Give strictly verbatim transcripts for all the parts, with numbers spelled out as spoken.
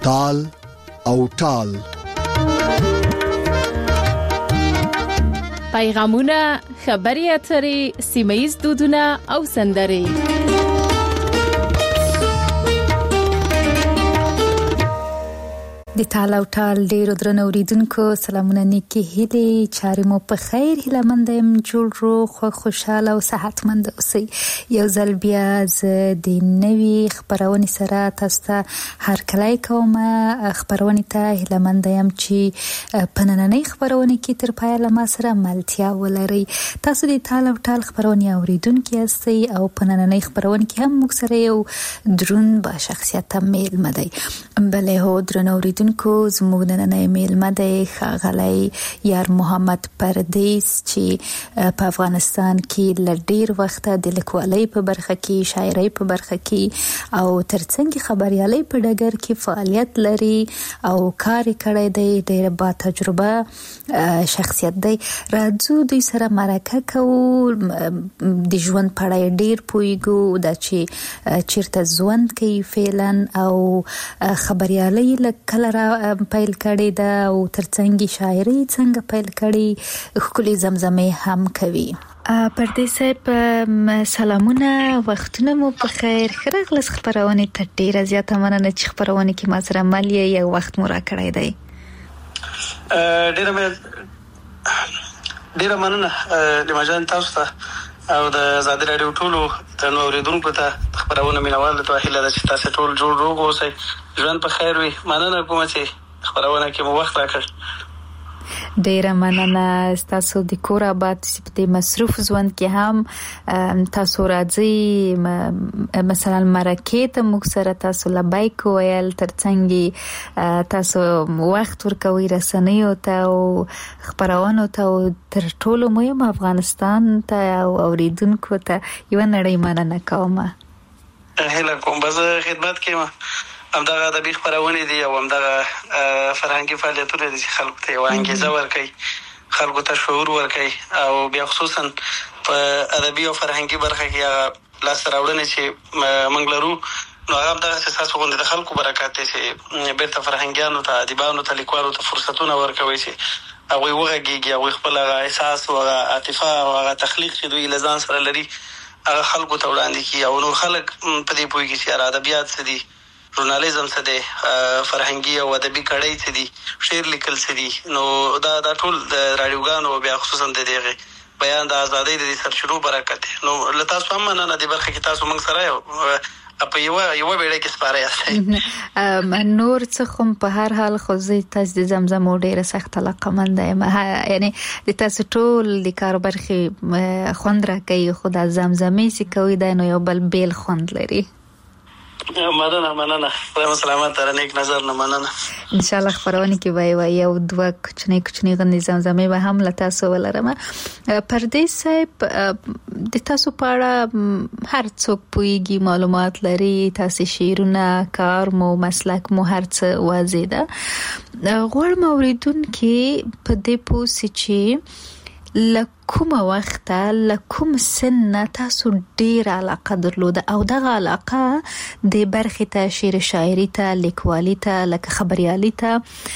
تال او ټال. پیغامونه، خبري اترې، سیمه‌ییز دودونه او سندرې. د تال او ټال ډیرو درنو اوریدونکو سلامونه، نیکی هیلې، چارې مو په خیر، هیله مند یم جوړ روغ خو خوشاله او صحتمند اوسئ. یو ځل بیا زه د نوې خبرونې سره تاسو ته هرکلی کوم. خبرونې ته هیله مند یم چې په نننۍ خبرونې کې تر پایه له ما سره ملتیا ولرئ. تاسو د تال او ټال خبرونې اوریدونکي یاستئ او په نننۍ خبرونې کې هم موږ سره یو دروند با شخصیت میلمه دی. بله هو درنو اوریدونکو، زموږ نننۍ میلمه دی ښاغلی یار محمد پردیس چې په افغانستان کې له ډیر وخته د لیکوالۍ په برخه کې، شاعرۍ په برخه کې او ترڅنګ خبریالۍ په ډګر کې فعالیت لري او کار کړی دی. ډیر با تجربه شخصیت دی. راځو دوی سره مرکه کوو، د ژوند په اړه ډیر پوهیږو، دا چې چیرته ژوند کوي فعلا او خبریالۍ لکه را پیل کړي دا او ترڅنګ شاعري څنګه پیل کړي، ښکلي زمزمې هم کوي. پردیس صاحب سلامونه، وختونه مو په خیر. ښه راغلاست خبرونې ته. ډیره زیاته مننه چې خبرونه کې ما سره مل یې یو وخت مو راکړی دی. ډیره ډیره مننه لیما جان تاسو ته او د آزادي راډیو ټولو د اوریدونکو ته. خبرونه مینوال ته هیله ده چې تاسو ټول جوړ روغ اوسئ، ژوند په خیر وي. مننه کوم چې خبرونه کې مو وخت راکړ. ډیره مننه تاسو د کور آباد په مصروف ژوند کې هم تاسو راځي، مثلا مرکه ته موږ سره تاسو لبیک ویل، ترڅنګ تاسو وخت ورکوي رسنیو ته او خبرونو ته او تر ټولو مهم افغانستان ته او اوریدونکو ته یو نړۍ مننه کوم. هله کوم به خدمت کوم. همدغه ادبي خبرونه دي او همدغه فرهنګي فعالیتونه دي چې خلکو ته یو انګیزه ورکوي، خلکو ته شعور ورکوي او بیا خصوصا په ادبي او فرهنګي برخه کې هغه لاسته راوړنې چې موږ لرو نو هغه همدغه اساسو غونډې د خلکو برکات دي چې بیرته فرهنګیانو ته، ادیبانو ته، لیکوالو ته فرصتونه ورکوي چې هغوی وغږېږي، هغوی خپل هغه احساس او هغه عاطفه او هغه تخلیق چې دوی له ځان سره لري هغه خلکو ته وړاندې کړي او نور خلک په دې پوهېږي چې یاره ادبیات څه دي، ژورنالیزم څه دی، فرهنګي او ادبي کړۍ څه دي، شعر لیکل څه دي. نو دا دا ټول د راډیوګانو بیا خصوصا د دغه بیان د ازادۍ د سرچینو برکت دی. نو له تاسو هم مننه د برخه کې تاسو موږ سره یو په یو یو بیړۍ کې سپاره یاستئ. نور څه خو په هر حال خو زه تاسو د زمزمو ډیره سخت علاقمند یم، یعنی د تاسو ټول د کار برخې خوند راکوي، خو د زمزمې چې کوي دا نو یو بل بیل خوند لري. مننه مننه خدای سلامت تر نیک نظر نه مننه. ان شاء الله خبرونه کې وای یو دوه کوچنی کوچنی غندې زمزمې به هم لته تاسو ولرم. پردیس صاحب د تاسو په اړه هر څوک پوهیږي، معلومات لري، تاسو شعرونه، کار مو، مسلک مو، هر څه واضح ده. غوړ موریدونکو په دې پوسې چې لکومه وخته لکوم سن تاسو ډیر علاقه درلوده او دغه علاقه د برخې ته، شعر شاعري ته، لیکوالي ته، لکه خبريالي ته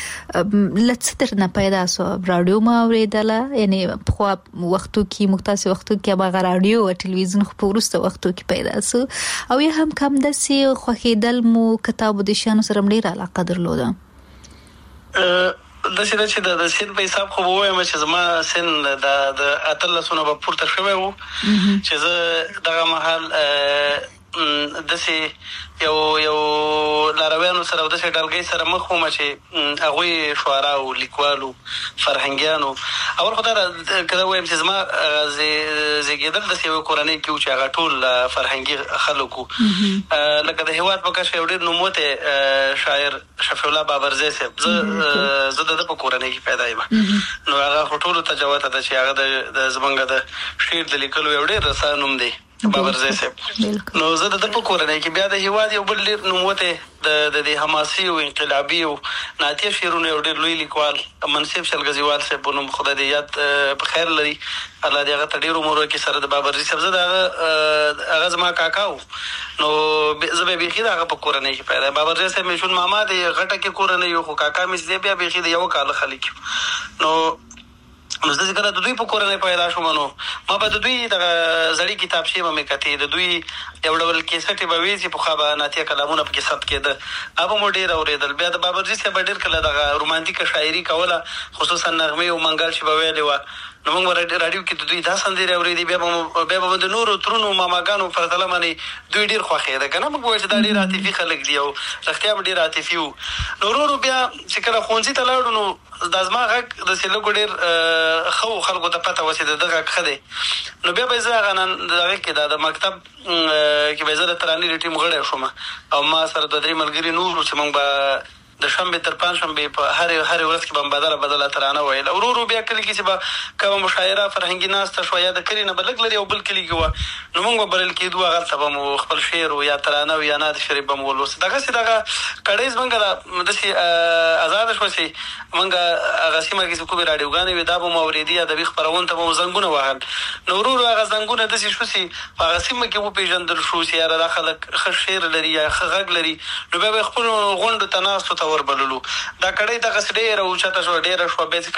لڅ درنه پیدا سو. رادیو ما اوریدله، یعنی په وختو کې مختص وختو کې به رادیو او ټلویزیون خو په ورسته وختو کې پیدا سو او یا هم کم دسي خوخیدل مو کتاب د شانو سره ډیر علاقه درلوده. د سینه چې د سین په حساب خو وایم چې زما سن د د اتلسونه په پورته شوی وو چې زه دغه محل د سي یو یو لارویانو سره د سي ډلګي سره مخ وم چې هغه شعرا او لیکوالو فرهنګیانو او خدای کله وایم چې زما زیږیدل د سي کورنۍ کې چې هغه ټول فرهنګي خلکو لکه د هواد په کښ یو ډیر نوموته شاعر شفیع الله بابرزی صاحب زه د په کورنۍ کې پیدا یم نو هغه ټول ته جوته د چې هغه د زمنګ د شعر د لیکلو یو ډیر رسانوم دی بابرزی صاحب. نو زه د ده په کورنۍ کې بیا د هېواد یو بل ډېر نوموتی د دې حماسي او انقلابي او نعتیه شعرونو یو ډېر لوی لیکوال منصف شلګزیوال صاحب په نوم خدای دې یاد په خیر لري، الله دې هغه ته ډېر عمر وکړي. سره د بابرزي صاحب زه د هغه هغه زما کاکا و، نو زه به بیخي د هغه په کورنۍ کې پیدا. بابرزي صاحب مې شون ماما د غټه کې کورنۍ یو، خو کاکا مې چې دی بیا بیخي د یوه کاله خلک یو. نو نو زه چې کله د دوی په کورنۍ پیدا شوم، نو ما به د دوی دغه زړې کتابچې به مې کتې، د دوی یو ډول کیسټې به وي چې پخوا به نعتیه کلامونه پکې ثبت کېده، هغه مو ډېر اورېدل. بیا د بابرزي صاحب ډېر کله دغه رومانتیکه شاعري کوله، خصوصا نغمې او منګل چې به ویلې وه، نو موږ به راډیو کې د دوی دا سندرې اورېدې. بیا به بیا به د نورو ترونو ماماګانو په پرتله باندې دوی ډېر خوښېده که نه، موږ وایو چې دا ډېر عاطفي خلک دي او رښتیا به ډېر عاطفي وو. نو ورو ورو بیا چې کله ښوونځي ته لاړو، نو دا زما غږ داسې لږ ډېر ښه و، خلکو ته پته وه چې د ده غږ ښه دی. نو بیا به یې زه هغه د هغې کې دا د مکتب کې به یې زه د ترانې د ټیم غړی شوم، او ما سره دوه درې ملګري نور چې موږ به د شنبې تر پنجشنبې په هرې هرې ورځ کې به بدله بدله ترانه ویله. ورو ورو بیا کلي کې چې به کومه مشاعره فرهنګي ناسته شوه، یا د کلي نه به لږ لرې او بل کلي کې وه، نو موږ به بلل کېدو، هغلته به مو خپل شعر و یا ترانه و یا نعت شریف به مو ولوست. دغسې دغه کړۍ زموږ داسې ازاده شوه چې موږ هغه سیمه کې چې کومې راډیوګانې وې دا به مو اورېدي، ادبي خپرونو ته به مو زنګونه وهل. نو ورو ورو هغه زنګونه داسې شو چې په هغه سیمه کې وپېژندل شو چې یاره دا خلک ښه شعر لري یا ښه غږ لري. نو بیا به یې خپلو غونډو ته ناستو ته وربللو. دا کړۍ دغسې ډېره اوچته شوه، ډېره شوه. بیا چې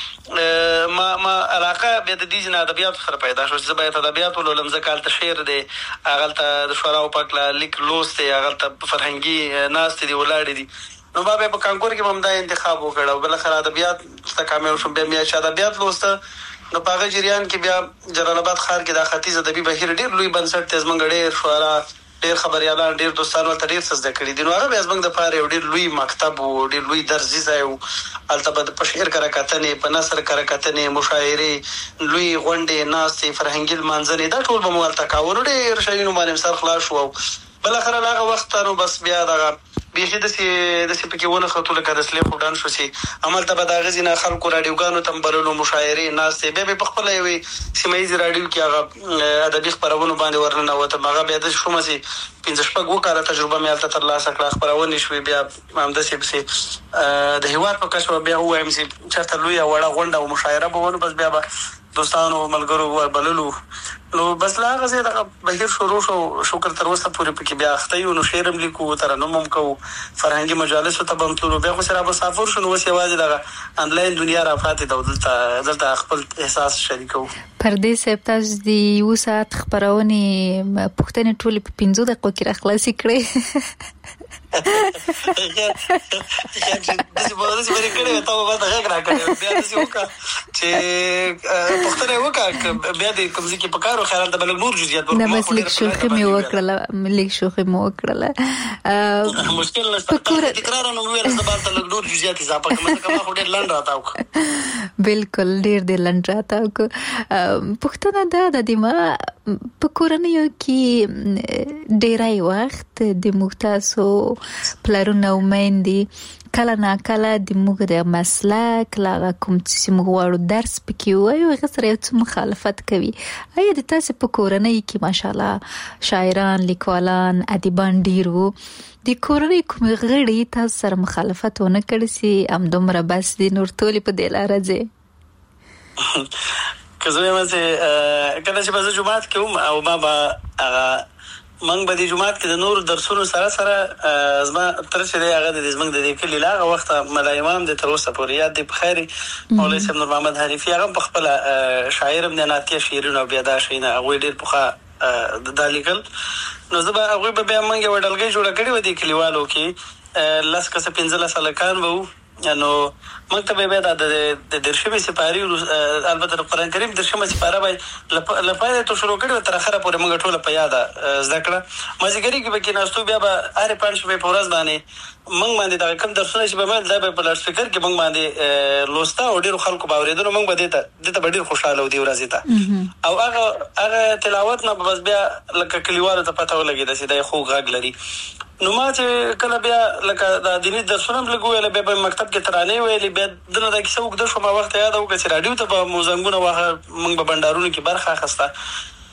کله ما ما علاقه بیا د دې ځینې ادبیاتو سره پیدا شوه چې زه باید ادبیات ولولم، ځکه هلته شعر دی، هغلته د شعراو پاک له لیک لوست دی، هغلته فرهنګي ناستې دي ولاړې دي. نو ما بیا په کانکور کې به هم دا انتخاب وکړ او بالاخره ادبیات ته کامیاب شوم. بیا مې چې ادبیات لوسته، نو په هغه جریان کې بیا جلال آباد ښار کې دا ختیځ ادبي بهیر ډېر لوی بنسټ دی. زموږ ډېر شعرا، ډېر خبریالان، ډېر دوستان ورته ډېر څه زده کړي دي. نو هغه بیا زموږ دپاره یو ډېر لوی مکتب و، ډېر لوی درسي ځای و. هلته به په شعر کره کتنې، په نثر کره کتنې، مشاعرې، لوی غونډې، ناستې، فرهنګي لمانځنې، دا ټول به مو هلته کاوه. نو ډېر شیانو باندې سر خلاص شو. او بالاخره له هغه وخته نو بس بیا دغه بیخي داسې داسې پکې ونښتو لکه د سلیپ وډان شو چې هملته به د هغه ځینې خلکو راډیوګانو ته م بللو، مشاعرې، ناستې. بیا به یې په خپله یوې سیمه ییزې راډیو کې هغه ادبي خپرونو باندې ورننوتم. هغه بیا داسې شومه چې پنځه شپږ اووه کاله تجربه مې هلته ترلاسه کړه، خپرونې شوې. بیا همداسې پسې د هېواد په کچه بیا ووایم چې چېرته لویه وړه غونډه او مشاعره به ونه، بس بیا به دوستانو ملګرو وربللو. نو بس له هغه ځایه دغه بهیر شروع شو. شکر تر اوسه پورې پکې بیا اخته یو. نو شعر هم لیکو، ترنم هم کوو، فرهنګي مجالسو ته به هم تلو. بیا خو چې را مسافر شو، نو اوس یوازې دغه انلاین دنیا را پاتې ده او دلته دلته خپل احساس شریکوو. پردې صاحب، تاسو د یوه ساعت خپرونې پوښتنې ټولې په پنځو دقیقو کې را خلاصې کړې. داسې به داسې به یې کړې وې، تا به ما ته غږ را کړی وې. بیا داسې وکړه چې پوښتنه یې وکړه، بیا دې کوم ځای کې په کار و خیال ته به لږ نور جزیات ورکړو. نه، بس لږ شوخي مې وکړله، لږ شوخي مې وکړله. مشکل نشته، تکرار نو ویل زه به هلته لږ نور جزیات اضافه کړم، ځکه ما خو ډېر لنډ راته وکړه. بلکل ډېر دې لنډ راته وکړو. پوښتنه دا ده د ما په کورنیو کې ډېری وخت د موږ تاسو پلرونه او میندې کله ناکله د موږ د مسلک له کوم چې موږ غواړو درس پکې ووایو هغه سره یو څه مخالفت کوي. آیا د تاسې په کورنۍ کې ماشاءالله شاعران، لیکوالان، ادیبان ډېر وو، د کورنۍ کومې غړي تاسو سره مخالفت ونه کړی چې همدومره بس دي نور ټولې په دې لاره ځي؟ که زه وایم چې کله چې به زه جومات کې وم او ما به هغه موږ به دې جومات کې د نورو درسونو سره سره زما تره چې دی هغه د زموږ د دې کلي له هغه وخته ملا امام دی، تر اوسه پورې یاد دی په خیر، مولوي صاحب نور محمد حریفي، هغه هم په خپله شاعر هم دی، نعتیه شعرونه او بیا دا شیونه هغوی ډېر پخوا دا لیکل. نو زه به هغوی به بیا موږ یوه ډلګۍ جوړه کړې وه دې کلیوالو کې، لس کسه پنځلس هلکان به وو. نو موږ ته به بیا د درشمې سپاري، البته د قرآن کریم درشمه سپاره به یې له پیله تو شروع کړې وه تر اخره پورې موږ ټوله په یاده زده کړه. مازدیګري کې به کېناستو، بیا به هرې پنجشنبې په ورځ باندې موږ باندې دغه کوم درسونه چې به مل دا به په لاډ سپیکر کې موږ باندې لوسته او ډېرو خلکو به اورېده. نو موږ به دې ته دې ته به ډېر خوشحاله وو دې ورځې ته. او هغه هغه تلاوت نه به بس بیا لکه کلیوالو ته پته ولګېده چې دا یې خوږ غږ لري. نو ما چې کله بیا لکه دا دیني درسونه هم لږ وویله، بیا به مکتب کې ترانې ویلې، بیا دنه دا کیسه اوږده شوه. ما وخت یاده وکړه چې راډیو ته به مو زنګونه واهه، موږ به بنډارونو کې برخه اخیسته.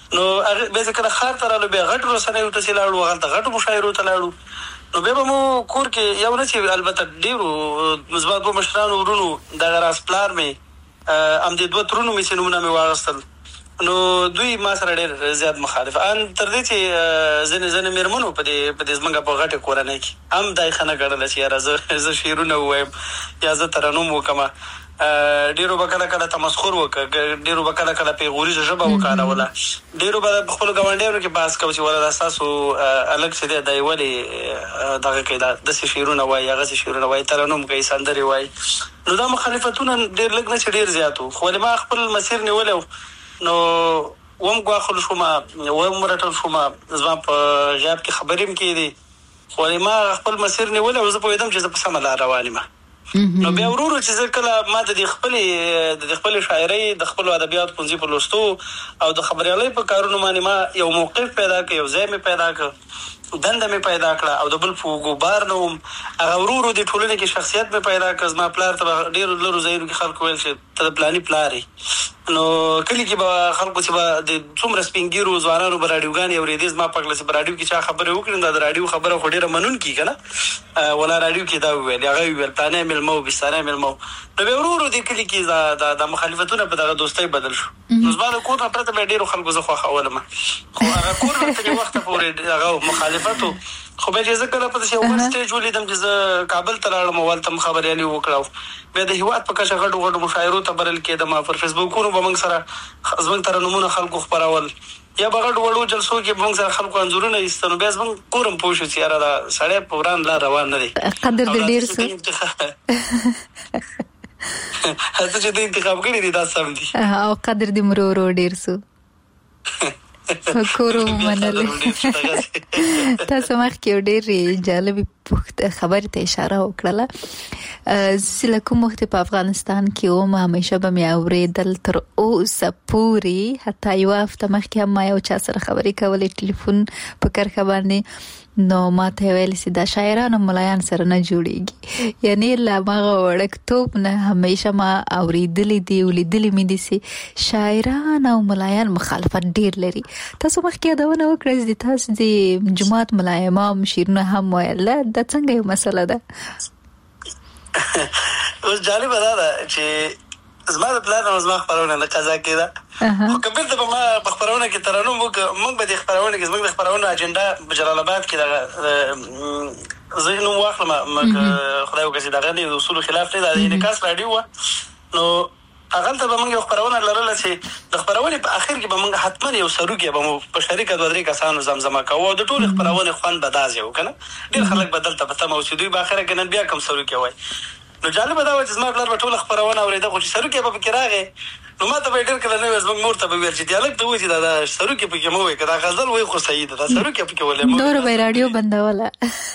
نو هغه به ځکه خار ته رالو به غټ رسنیو ته لاړو هغه غټ مشاعرو ته لاړو نو به مو کور کې یو نه چې البته ډیرو مثبت به مشرانو ورونو د راس پلار مې ام دې دوه ترونو مې سينونه مې واغستل نو دوی ما سره ډېر زیات مخالف ان تر دې چې ځنې ځنې مېرمنو په دې په دې زمونږ په غټه کورنۍ کې هم دای خنه ګڼله چې یاره زه زه شعرونه ووایم یا زه ترنم وکړم ډېرو به کله کله تمسخر وکړه ډېرو به کله کله پیغوریزه ژبه وکاروله ډېرو به په خپلو ګاونډیانو کې بحث کوو چې وره دا ستاسو هلک چې دی دی ولې دغه کوي دا داسې شعرونه وایي هغسې شعرونه وایي ترنم کوي سندرې وایي نو دا مخالفتونه ډېر لږ نه چې ډېر زیات وو خو ولې ما خپل مسیر نیولی و نو وم ګواښل شوم وم رټل شوم زما په غیاب کې خبرې هم کېدې خو ولې ما خپل مسیر نیولی او زه پوهېدم چې زه په سمه لار روان یم نو بیا ورو ورو چې زه کله ما د دې خپلې د خپلې شاعرۍ د خپلو ادبیاتو پنځي په لوستو او د خبریالۍ په کارونو باندې ما یو موقف پیدا کړ یو ځای مې پیدا کړ دنده مې پیدا کړه او د بل په ګوبار نه وم هغه ورو ورو د ټولنې کې شخصیت مې پیدا کړ زما پلار ته ډېرو لرو ځایونو کې خلکو ویل چې ته د پلاني پلار یې نو کلي کې به خلکو چې به د څومره سپین ږیرو ځوانانو به راډیوګانې اورېدې زما په کله چې په راډیو کې چا خبرې وکړې دا د راډیو خبره خو ډېره منونکي که نه ولا راډیو کې دا وویل هغه وویل پلانی مېلمه و بستانی مېلمه و نو بیا ورو ورو دې کلي کې دا مخالفتونه په دغه دوستۍ بدل شو نو زما د کور نه پرته بیا ډېرو خلکو زه خوښولم خو هغه کور نه ترې وخته پورې هغه مخالفت و خو بیا چې زه کله په داسې یو بل سټیج ولیدم چې زه کابل ته لاړم او هلته م خبریالي وکړه بیا د هېواد په کچه غټو غټو مشاعرو ته بلل کېدم پر فیسبوکونو به موږ سره زموږ ترنمونه خلکو خپرول یا به غټو وړو جلسو کې به موږ سره خلکو انځورونه ایسته نو بیا زموږ کور هم پوه شو چې یاره دا سړی په وران لار روان نه دی قدر دې ډېر څه هڅه چې دوی انتخاب کړي دي دا سم دي او قدر دې مرو ورو ډېر څه کورو منلې تاسو مخکې یو ډېرې جالبې خبرې ته اشاره وکړله چې له کوم وخت په افغانستان کې وم همیشه به مې اورېدل تر اوسه پورې حتی یوه هفته مخکې هم ما یو چا سره خبرې کولې ټلیفون په کرښه باندې نو ما ته ویل چې دا شاعران او ملایان سره نه جوړیږي یعنی له هغه وړکتوب نه همیشه ما اورېدلې دي ولیدلې مې دي چې شاعران او ملایان مخالفت ډېر لري تاسو مخکې یادونه وکړه چې تاسو د جماعت ملا امام شعرونه هم ویل دا څنګه یو مسله ده اوس جالبه دا ده چې زما د پلار نه زما خپرونه نه قضا کېده خو که بیرته به ما په خپرونه کې ترنم وکړه موږ به د خپرونه کې زموږ د خپرونو اجنډا په جلال آباد کې دغه زه نوم واخلم خدای وکړي چې دغه د اصولو خلاف دی دا د انعکاس راډیو وه نو هغلته به موږ یو خپرونه لرله چې د خپرونې په اخر کې به موږ حتما یو سروکي به مو په شریکه دوه درې کسانو زمزمه کوو او د ټولې خپرونې خوند به داسې و که نه ډېر خلک به دلته په تمه و چې دوی به اخره کې نن بیا کوم سروکي وایي نو جالبه دا وه چې زما پلار به ټوله خپرونه اورېده خو چې سروکي به پکې راغې نو ما ته به یې ډېر کله نه ویل زموږ مور ته به ویل چې دې هلک ته وایي چې دا دا سروکي پکې مه وایي که دا غزل وایي خو صحیح ده دا سروکي پکې ولې مه نور به یې راډیو بندوله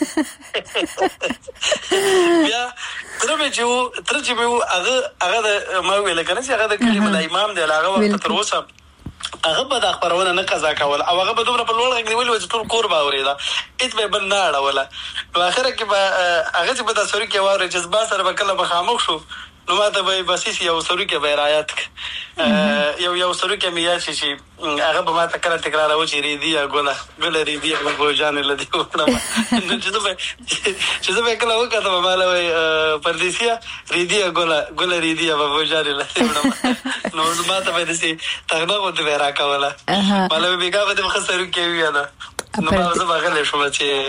بیا تره مې چې و تره چې مې و هغه هغه د ما وویله که نه چې هغه د کلي ملا امام دی له هغه وخته تر اوسه هغه به دا خپرونه نه قضا کوله او هغه به دومره په لوړ غږ نیولې وه چې ټول کور به اورېده هېڅ به یې بل نه اړوله نو اخره کې به هغه چې به دا سروکي واورې چې زما سره به کله مخامخ شو نو ما ته به یې بس یو سروکي به یې رایاد کړه یو یو سروکي مې یاد شي چې هغه به ما ته کله تکراروه چې ریدیه ګله ګله ریدیه ګلګوجانې له دې وکړم نو چې زه به چې زه به یې کله وکتم ما له وایي پردیسیه ریدیه ګله ګله ریدیه بګوجانې له دې وړم نو ما ته به یې داسې تغنه غوندې به یې راکوله ما له وایي بېګا به دې ښه سروکي وویله نو ما زه به غلی شوم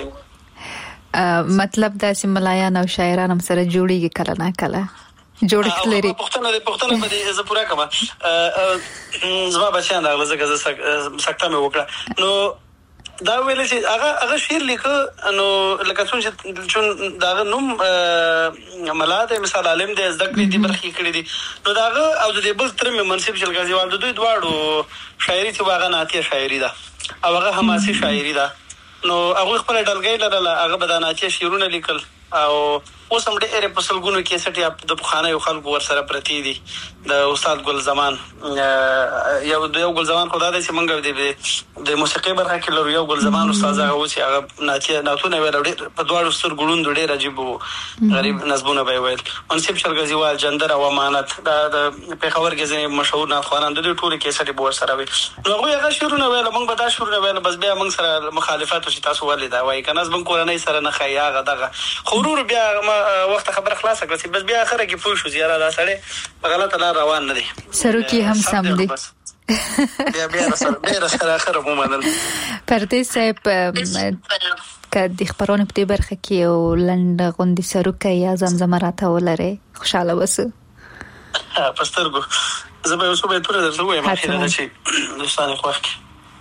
چې مطلب داسې ملایان او شاعران هم سره جوړیږي کله نه کله جوړښت لري پښتنه د پښتنه په دې زه پوره کوم زما بچیان راغله ځکه زه سکته مې وکړه نو دا ویل چې هغه هغه شعر لیکه نو لکه څنګه چې د هغه نوم ملا دی مثال عالم دی زده کړې دي برخې کړې دي نو د هغه او د دې بل ترې مې منصب شل غازیوال د دوی دواړو شاعري چې هغه نعتیه شاعري ده او هغه حماسي شاعري ده نو هغه خپل ډلګۍ لرله هغه به د نعتیه شعرونه لیکل او اوس هم ډېرې په سلګونو کیسټې د پخوانیو خلکو ورسره پرتې دي. د استاد ګل زمان یو د یو ګل زمان خو دا دی چې موږ د موسیقي برخه کې لرو. یو ګل زمان استاد هغه و چې هغه ناتیه ناتونه ویل ډېر په دواړو سترګو ړوند ډېر عجیب و، غریب نظمونه به یې ویل. منصف شلګزیوال، جندر او امانت دا د پېښور کې ځینې مشهور نعتخوانان د دوی ټولې کیسټې به ورسره وي. نو هغوی هغه شعرونه ویل، موږ به دا شعرونه ویل، بس بیا موږ سره مخالفت و چې تاسو ولې دا وایي که نه زموږ کورنۍ سره نه ښایي هغه دغه. خو ورور بیا وخت خبره خلاصه کړه چې بس بیا اخره کې پوه شو چې یاره دا سړی په غلطه لار روان نه دی. سروکي هم سم دی. بیا بیا سره سره اخره ومنل. پردیس صاحب که د خبرونو په دې برخه کې یو لنډ غوندې سروکه یا زمزمه راته ولرئ خوشحاله وسو. په سترګو زه به یو څو بیتونه درته ووایم اخره ده چې دوستان یې خوښ کړي.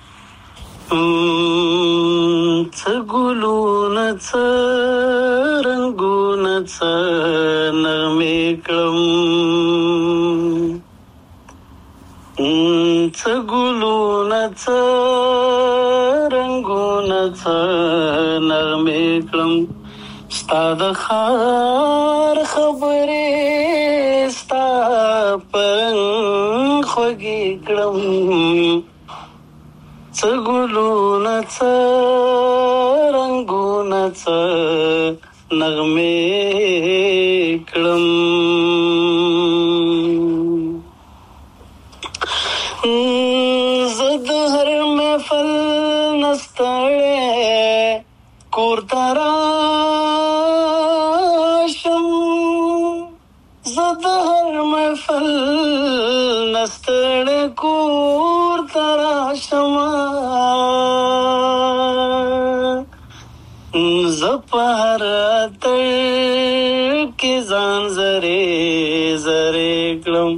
څه ګلونه څه رنګونه څه نغمې کړم، څه ګلونه څه رنګونه څه نغمې کړم، ستا د ښار خبرې ستا په رنګ خوږې کړم، څه ګلونه څه رنګونه څه نغمې کړم. زه د هر محفل نه ستړی کور ته راشم، زه د هر محفل نه ستړی کور ته راشم، زه په هر اتړ کې ځان زرې زرې کړم،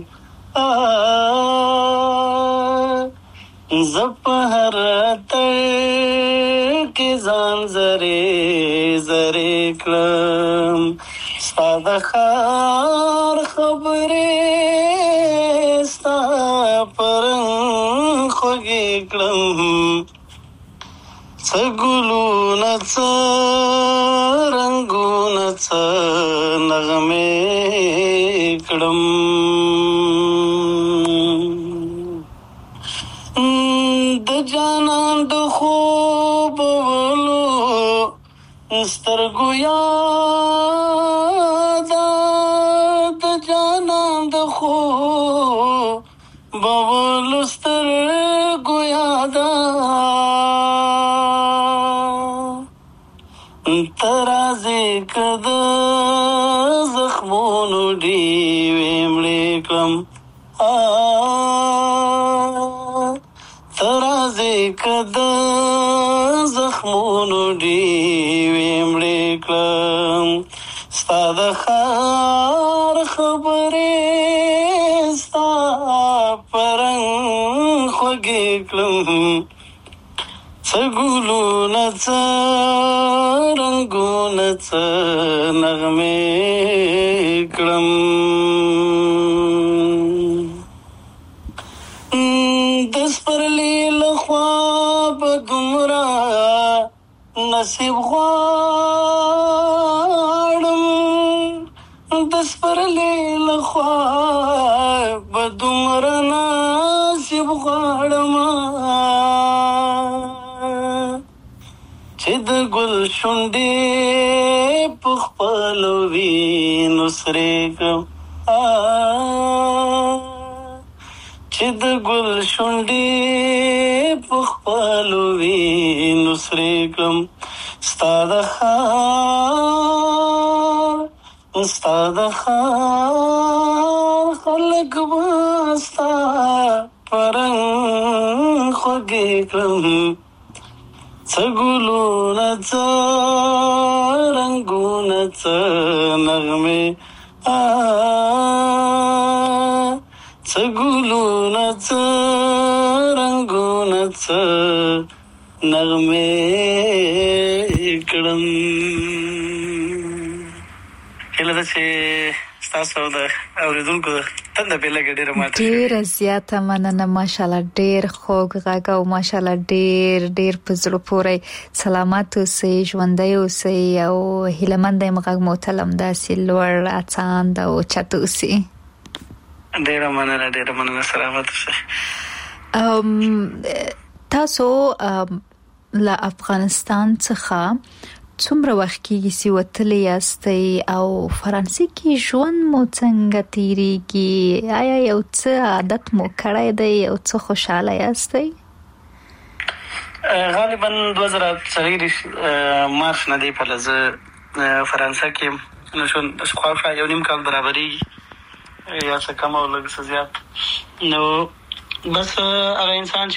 زه په هر اتړ کې ځان زرې زرې کړم، ستا د ښار خبرې ستا په رنګ خوږې کړم، څه ګلونه څه رنګونه څه نغمې کړم. د جانان د خوبولو سترګو یاده، د جانان د خوبولو سترګو یاده، ترازی که د زخمونو ډیوې مړې کړم، ترازی که د زخمونو ډیوې مړې کړم، ستا د ښار خبرې ستا په رنګ خوږې کړم، څه ګلونه څه رنګونه څه نغمې کړم. د سپرلي له خوا به دومره نصیب غواړم، د سپرلي له خوا به دومره نصیب غواړم، چې د ګل شونډې په خپلو وینو سرې کړم، چې د ګل شونډې په خپلو وینو سرې کړم، ستا د ښار ستا د ښار خلک به ستا په رنګ خوږې کړم، څه ګلونه څه رنګونه څه نغمې، څه ګلونه څه رنګونه څه نغمې کړم. هیله ده چې تاسو د اوریدونکو تنده په لګ ډیره ماته ډیره زیاته مننه ماشاءالله ډیر خوږ غږ او ماشاءالله ډیر ډیر په زړه پورې سلامات اوسئ ژوندۍ اوسئ او هیلمند یم غږ مو تلم داسې لوړ اڅاند او چت اوسئ. ډیره مننه ډیره مننه سلامات اوسئ. ام تاسو له افغانستان څخه څومره وخت کېږي چې وتلي یاستئ او فرانسې کې ژوند مو څنګه تیریږي؟ آیا یو څه عادت مو کړی دی او څه خوشاله یاستئ؟ غالبا دوه زره څلور مارچ نه دی په لزه فرانسه کې نو شون خواږه یو نیم کال برابرېږي یا څه کم او لږ څه زیات. نو بس هغه انسان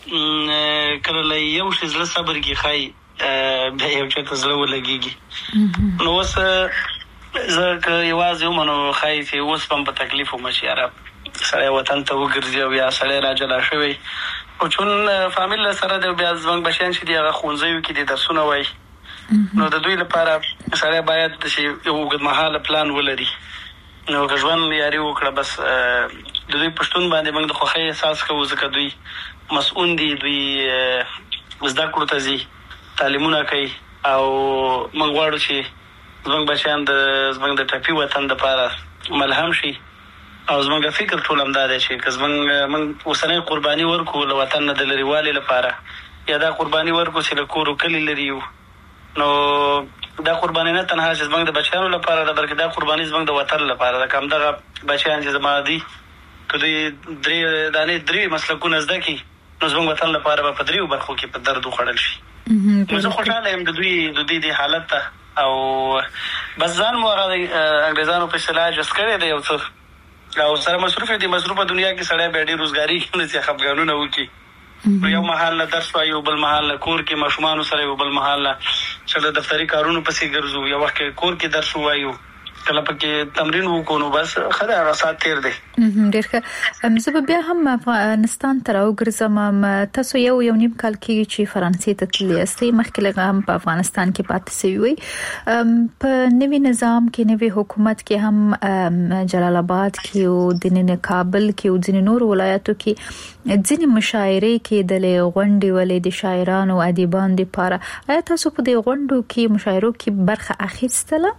چې کله له یو شي زړه صبر کې ښایي بیا یو چاته زړه ولګېږي. نو اوس زه که یوازې وم نو ښایي چې اوس به هم په تکلیف وم چې یاره سړی وطن ته وګرځي او یا سړی را جلا شوی خو چون فامیل سره دی بیا زموږ بچیان چې دي هغه ښوونځیو کې دي درسونه وایي نو د دوی لپاره سړی باید چې یو اوږدمهاله پلان ولري. نو که ژوند یاري وکړه بس د دوی په شتون باندې موږ د خوښۍ احساس کوو ځکه دوی مسؤون دي، دوی زده کړو ته ځي، تعلیمونه کوي او موږ غواړو چې زموږ بچیان د زموږ د ټپي وطن دپاره ملهم شي او زموږ فکر ټول همدا دی چې که زموږ موږ اوسنۍ قرباني ورکړو له وطن نه د لرېوالي لپاره یا دا قرباني ورکړو چې له کور و کلي لرې یو نو دا قرباني نه تنها چې زموږ د بچیانو لپاره ده بلکې دا قرباني زموږ د وطن لپاره ده. که همدغه بچیان چې زما دي که دوی درې دانې درې مسلکونه زده کړي نو زموږ وطن لپاره به په دریو برخو کې په درد وخوړل شي. نو زه خوشحاله یم د دوی د دوی د حالت ته او بس ځان مو هغه انګریزانو په اصطلاح جس کړی دی یو څه او سره مصروف دی. مصروفه دنیا کې سړی بیا ډېر روزګاري نه چې خفګانونه وکړي نو یو محال نه درس وایو بل محال نه کور کې ماشومانو سره یو بل محال نه چې د دفتري کارونو پسې ګرځو یو وخت کې کور کې درس وایو کله پکې تمرین وکړو نو بس ښه دی هغه ساعت تېر دی. ډېر ښه. زه به بیا هم افغانستان ته راوګرځم. تاسو یو یو نیم کال کېږي چې فرانسې ته تللي یاستئ، مخکې له هغه هم په افغانستان کې پاتې سوي وئ. په نوي نظام کې نوي حکومت کې هم جلال آباد کې او د کابل کې او ځینې نور ولایاتو کې ځینې مشاعرې کېدلې، غونډې ولې د شاعرانو او ادیبانو دپاره. آیا تاسو په دې غونډو کې مشاعرو کې برخه اخیستله؟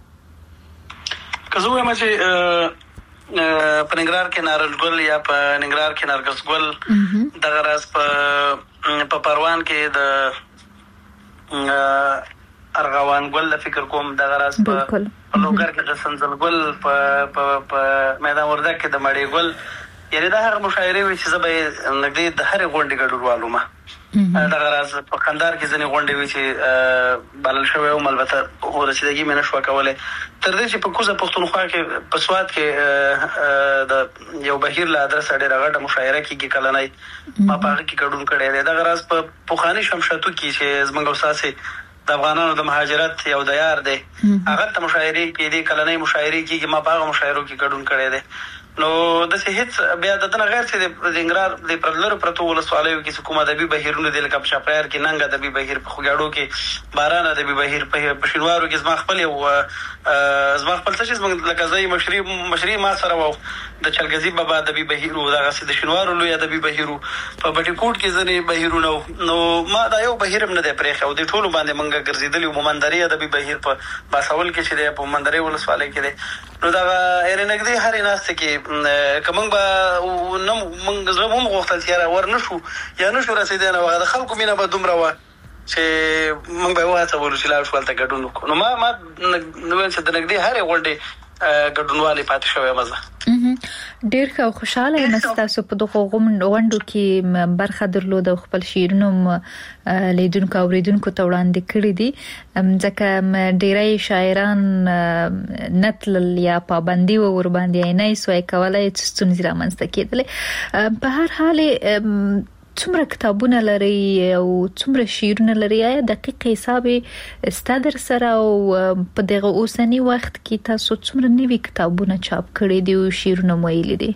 که زه وایم چې په ننګرهار کې نارنجګل یا په ننګرهار کې نرګس ګل دغه راز په پروان کې د ارغوان ګل فکر کوم دغه راز په لوګر کې د سنځل ګل په میدان وردګ کې د مړی ګل یعنې دا هغه مشاعرې وي چې زه به یې نږدې د هرې غونډې ګډونوال وم. دغه راز په کندهار کې ځینې غونډې وي چې بلل شوی وم البته ورسېدګي مې نه شوه کولی تر دې چې په کوزه پښتونخوا کې په سوات کې د یو بهیر له ادرسه ډېره غټه مشاعره کېږي کلنۍ ما په هغه کې ګډون کړی دی. دغه راز په پخواني شمشتو کې چې زموږ استاسې د افغانانو د مهاجرت یو دیار دی هغه ته مشاعرې کېدې کلنۍ مشاعرې کېږي ما په هغه مشاعرو کې ګډون کړی دی. نو داسې هېڅ بیا د دنه غیر چې د ننګرهار د لرو پرتو ولسوالیو کې چې کوم ادبي بهیرونه دي لکه په چاپریار کې ننګ ادبي بهیر، په خوږیاړو کې باران ادبي بهیر، په شینوارو کې زما خپل یو زما خپل څه چې زموږ لکه زه مشري مشري ما سره وو د چلګزي بابا ادبي بهیر و دغسې د شینوارو لوی ادبي بهیر و په بټي کوټ کې ځینې بهیرونه و نو ما دا یو بهیر هم نه دی پرېښی او دې ټولو باندې موږ ګرځېدلي وو. مومندرې ادبي بهیر په باسول کې چې دی په مومندرې ولسوالۍ کې دی نو دغه یعنې نږدې هرې ناستې کې که موږ به نه موږ زړه هم غوښتل چې یاره ور نه شو یا نه شو رسېدی نو هغه د خلکو مینه به دومره وه چې موږ به یې وهڅولو چې لاړ شو هلته ګډون وکړو. نو ما ما ویل چې د نږدې هرې غونډې ګډونوالې پاتې شوی یم زه. ډېر ښه او خوشحاله یم چې تاسو په دغو غونډو کې برخه درلوده او خپل شعرونه هم لیدونکو او اورېدونکو ته وړاندې کړي دي ځکه ډېری شاعران نه تلل یا پابندي وه ورباندې یې نه یې سوای کولی چې ستونزې رامنځته کېدلې. په هر حال څومره کتابونه لري او څومره شعرونه لري؟ آیا دقیق حساب ستا در سره او په دغه اوسني وخت کې تاسو څومره نوي کتابونه چاپ کړي دي او شعرونه مو ویلي دي؟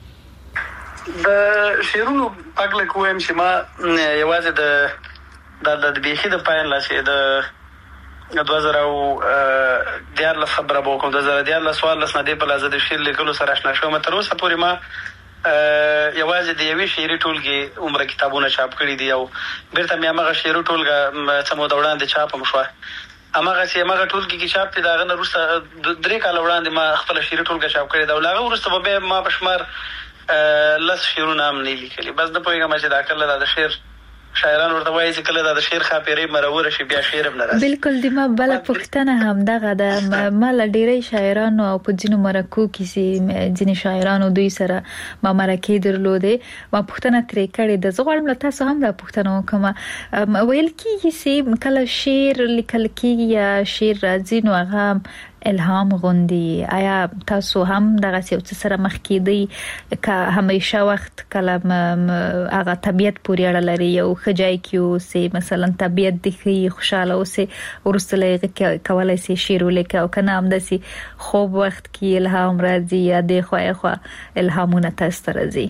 د شعرونو پاک لک ووایم چې ما یوازې د د بیخي د پایله چې د دوه زره دیارلس خبره به وکړم. دوه زره دیارلس څوارلس نه دې په لازه د شعر لیکلو سره اشنا شوم. تر اوسه پورې ما یوازې د یوې شعري ټولګې عمره کتابونه چاپ کړي دي او بیرته مې همغه شعري ټولګه څه موده وړاندې چاپ هم شوه. همغسې همغه ټولګې کې چاپ دي. د هغه نه وروسته درې کاله وړاندې ما خپله شعري ټولګه چاپ کړې ده او له هغه وروسته به بیا ما په شمار لس شعرونه هم نه لیکلي. بس نه پوهېږم چې دا کله دا د شعر شاعران ورته وایي چې کله دا د شعر خاپیرې مروره شي بیا شعر هم نه راځي. بلکل د ما بله پوښتنه هم دغه ده. ما له ډېری شاعرانو او په ځینو مرکو کې چې ځینې شاعرانو دوی سره ما مرکې درلودې ما پوښتنه ترې کړې ده. زه غواړم له تاسو هم دا پوښتنه وکړم. ویل کېږي چې کله شعر لیکل کېږي یا شعر راځي نو هغه الهام غوندي. آیا تاسو هم دغه یو څه سره مخ کېدی که همیشه وخت کله هغه طبیعت پورې اړه لري یو ښه ځای کې اوسئ مثلا طبیعت دې ښه خوشحاله اوسئ وروسته له هغې کولی شئ شعر ولیکئ او که نه همداسې خوب وخت کې الهام راځي یا دې خوا یا خوا الهامونه تاسو ته راځي؟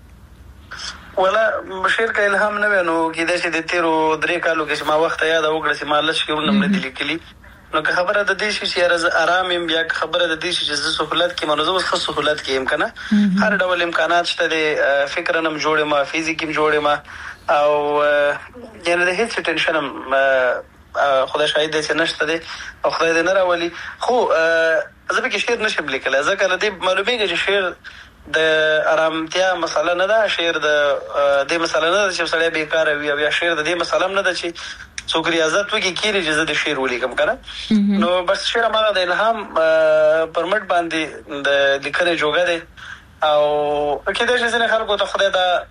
ولا شعر که الهام نه وي نو کېدای شي د تېرو درې کالو کې چې ما وخت یاده وکړه چې ما لس شعرونه هم نه دي لیکلي. نو که خبره د دې شي چې یاره زه ارام یم یا که خبره د دې شي چې زه سهولت کې یم نو زه اوس ښه سهولت کې یم که نه. هر ډول امکانات شته دی. فکرا هم جوړ یم فزیکي هم جوړ یم او یعنې د هېڅ ټینشن هم خدای شاهد دی چې نشته دی او خدای دې نه راولي. خو زه پکې شعر نشم لیکلی ځکه له دې معلومېږي چې شعر د ارامتیا مسله نه ده. شعر د دې مسله نه ده چې سړی بېکاره وي او یا شعر د دې مسله هم نه ده چې څوک ریاضت وکړي کېږي چې زه د شعر ولیکم که نه. نو بس شعر هماغه د الهام پر مټ باندې د لیکنې جوګه دی او کېدای شي ځینې خلکو ته خدای دا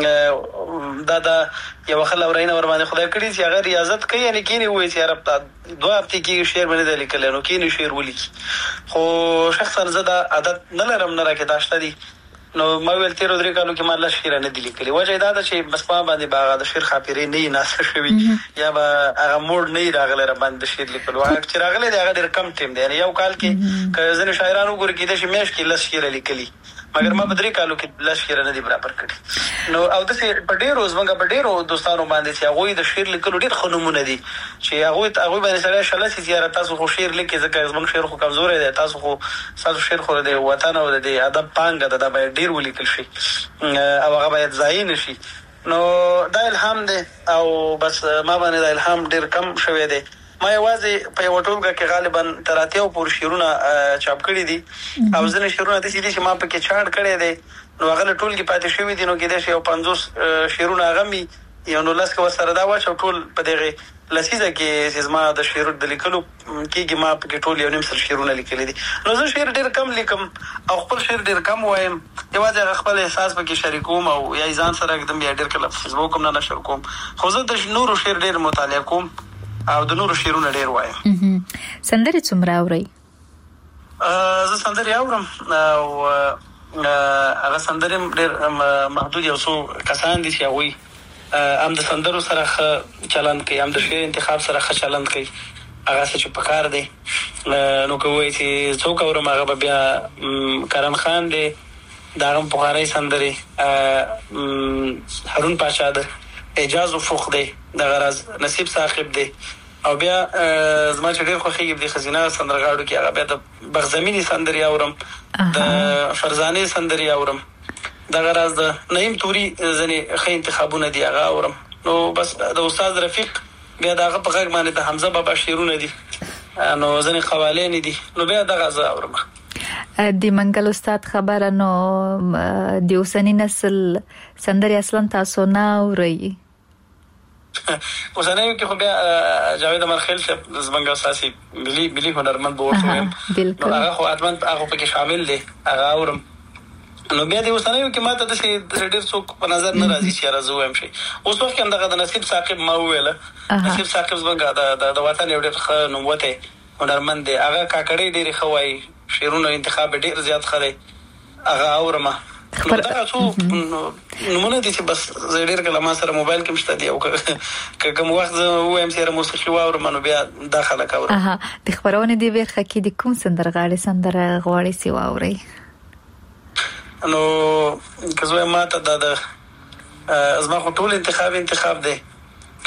دا دا یوه ښه لورینه ورباندې خدای کړي چې هغه ریاضت کوي یعنې کېني ووایي چې یاره دوه هفتې کېږي شعر مې نه دی لیکلی نو کېني شعر ولیکي. خو شخصا زه دا عادت نه لرم نه راکې دا شته دي. نو ما ویل تېرو درې کالو کې ما لس شعره نه دي لیکلي. وجه یې دا ده چې بس ما باندې به هغه د شعر خاپیرې نه وي ناسته شوي یا به هغه موډ نه وي راغلی راباندې د شعر لیکلو. هغه چې راغلی دی هغه ډېر کم ټیم دی. یعنې یو کال کې که ځینې شاعران وګوري کېدای شي میاشت کې لس شعره لیکلي مګر ما په درې کالو کې لس شعره نه دي برابر کړي. نو او داسې په ډېرو زموږ په ډېرو دوستانو باندې چې هغوی د شعر لیکلو ډېر ښه نومونه دي چې هغوی هغوی باندې سړی شله شي چې یاره تاسو خو شعر لیکئ ځکه زموږ شعر خو کمزوری دی تاسو خو ستاسو شعر خو د وطن او د ادب پانګه ده دا باید ډېر ولیکل شي او هغه باید ضایع نه شي. نو دا الهام دی او بس ما باندې دا الهام ډېر کم شوی دی. ما یوازې په یوه ټولګه کې غالبا تر اتیاو پورې شعرونه چاپ کړي دي او ځینې شعرونه داسې دي چې ما پکې چاڼ کړی دی نو هغه له ټولګې پاتې شوي دي. نو کېدای شي یو پنځوس شعرونه هغه هم وي یو نولس که ورسره دا واچو ټول په دغې لسیزه کې چې زما د شعر د لیکلو کېږي ما پکې ټول یو نیم سل شعرونه لیکلي دي. نو زه شعر ډېر کم لیکم او خپل شعر ډېر کم وایم. یوازې هغه خپل احساس پکې شریکوم او یا ځان سره ږدم یا ډېر کله په فیسبوک هم نه نشر کوم. خو زه د نورو شعر ډېر مطالعه کوم او د نورو شعرونه ډېر وایم. سندرې څومره اورئ؟ زه سندرې اورم او هغه سندرې ډېر محدود یو څو کسان دي چې هغوی هم د سندرو سره ښه چلند کوي هم د شعر انتخاب سره ښه چلند کوي هغه څه چې پکار دی. نو که ووایي چې څوک اورم هغه به بیا کرن خان دی د هغه هم پخوانی سندرې هارون پاچا ده اعجاز افق دی دغه راز نصیب صاحب دی او بیا زما چې ډېر خوښېږي د ښځینه سندرغاړو کې هغه بیا د بغزمینې سندرې اورم د فرزانې سندرې اورم دغه راز د نعیم توري ځینې ښه انتخابونه دي هغه اورم. نو بس د استاد رفیق بیا د هغه په غږ باندې د حمزه بابا شعرونه دي نو ځینې قوالین دي نو بیا دغه زه اورم. د منګل استاد خبره نو د اوسني نسل سندرې اصلا تاسو نه اورئ؟ اوسنیو کې خو بیا جاوید امرخیل صاحب زموږ اساسي ملي ملي هنرمند به ورته وایم نو هغه خو حتما هغه پکې شامل دی هغه اورم. نو بیا د اوسنیو کې ماته داسې ډېر څوک په نظر نه راځي چې یاره زه ووایم شي. اوس وخت کې هم دغه د نصیب ثاقب ما وویله نصیب ثاقب زموږ د وطن یو ډېر ښه نوموتی هنرمند دی هغه کاکړۍ ډېرې ښه وایي شعرونه انتخاب یې ډېر زیات ښه دی هغه اورم. نو دغه څو نومونه دي چې بس زه ډېر کله ما سره موبایل کې هم شته دي او که کوم وخت زه ووایم چې یاره موسیقي واورم نو بیا دا خلک اورم. د خپرونې دې برخه کې د کوم سندرغاړي سندره غواړئ چې واورئ؟ نو که زه وایم ما ته دا د زما خو ټول انتخاب انتخاب دی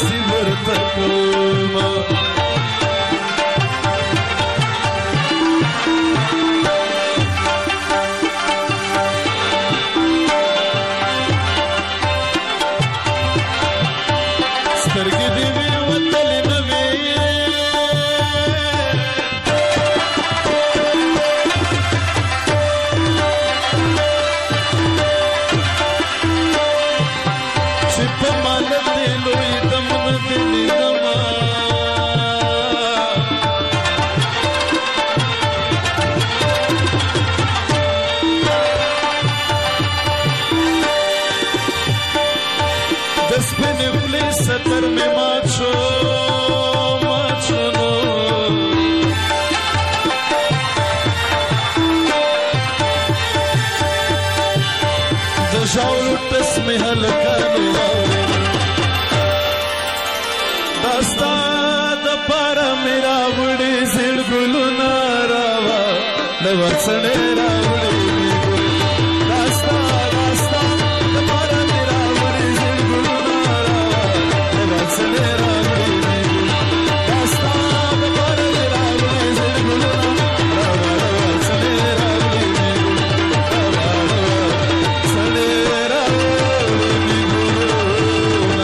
داسې ورته کومه سترګې دې وې وتلې نه وې چې په ماله دې لوی دم نه دې لیدمه د سپینې خولې ستر مې مات شو مات شو نو د ژاړو ټس مې هلکانو واورېد دا ستا دپاره مې راوړې زیړ ګلونه راوه د وڅڼې راوړې مې ګل دا ستا دا ستا دپاره مې راوړې زیړ ګلونه راوه د وڅڼې راوړې مې ګل دا ستا دپاره مې راوړې زیړ ګلونه راوه د وڅڼې راوړې مې ګل راوه د وڅڼې راوړې مې ګلونه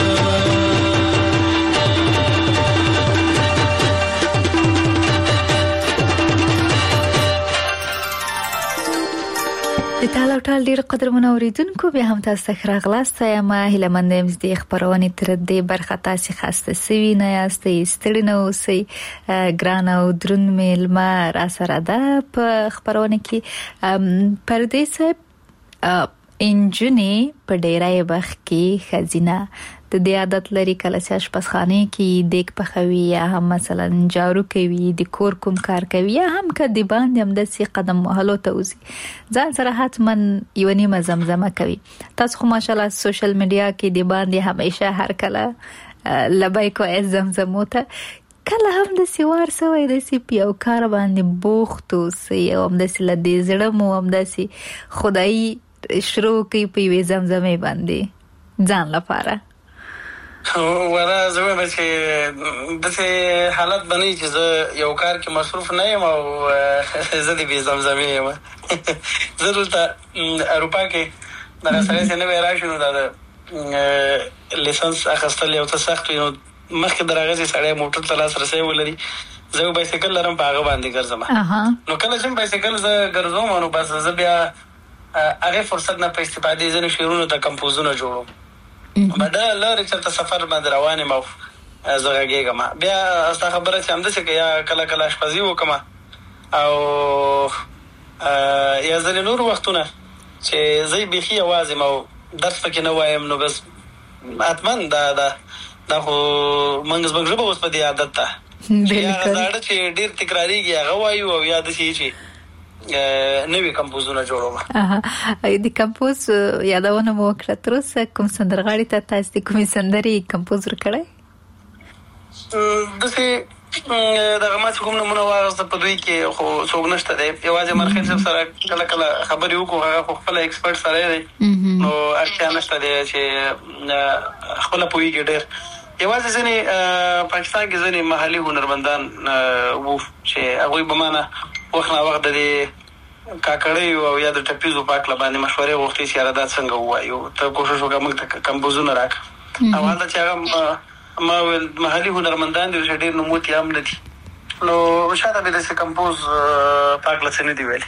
د تال او ټال ډیر قدرمن اوریدونکو بیا هم تاسو ته راغلاست یم هیله مند یم چې د خبرونې تر دې برخه تاسو خسته سوي نه یاست ستړي نه اوسئ ګران او درون میلمه را سره ده په خبرونه کې پردې صاحب انجونې په ډیرای بخ کې خزینه د دې عادت لري کله چې آشپزخانه کې دیګ پخوي یا هم مثلا جارو کوي د کور کوم کار کوي یا هم کدی باندې هم د سی قدم وهلو ته وزي ځان سره حتما یو نیمه زمزمه کوي تاسو خو ماشالله سوشل میډیا کې دی باندې همیشه هر کله لبیکو از زمزمو ته کله هم د سیوار سوی د سی پیو کار باندې بوخت او سی هم د سل د زړه مو هم د سی خدای شروع کوي په وی زمزمه باندې ځان لپاره ولا زه به چې داسې حالت بنئ چې زه یو کار کې مصروف نه یم او زه د بې زمزمې یم زه دلته اروپا کې دغه سړی چې نوی راشي نو دا د لیسنس اخیستل یو څه سخت وي نو مخکې د هغه سړی موټر ته لاسرسی ولري زه یو بایسکل لرم په هغه باندې ګرځم نو کله چې بایسکل زه ګرځوم نو بس زه بیا هغې فرصت نه په استفادې ځینې شعرونو ته کمپوزونه جوړوم بدا لارې چرته سفر باندې روان یم او زه غږېږم بیا ستا خبره چې همداسې که یا کله کله اشپزي وکړم او یا ځینې نور وختونه چې زه یې بیخي یوازې یم او درس پکې نه وایم نو بس حتما دا دا دا خو موږ زموږ ژبه اوس په دې عادت ده چې هغه زاړه چې ډېر تکرارېږي هغه وایو او یا داسې چې نوی کمپوزونه جوړوم د کمپوز یادونه مو وکړه تر اوسه کوم سندرغاړي ته تاسو د کومې سندرې کمپوز وکړئ داسې دغه ما چې کوم نمونه واغسته په دوی کې خو څوک نشته دی یوازې مرخیل صاحب سره کله کله خبرې وکړو هغه خو خپله ایکسپرټ سړی دی نو اړتیا نشته دی چې خپله پوهېږي ډېر یوازې ځینې پاکستان کې ځینې محلي هنرمندان وو چې هغوی به مانه وخت نه وخت د دې کاکړیو او یا د ټپیزو په هکله باندې مشورې غوښتې چې یاره دا څنګه ووایو ته کوښښ وکړه موږ ته کمپوزونه راکړه او هلته چې هغه ما ویل محلي هنرمندان دي چې ډېر نوموتي هم نه دي نو شاته مې داسې کمپوز په هکله څه نه دي ویلي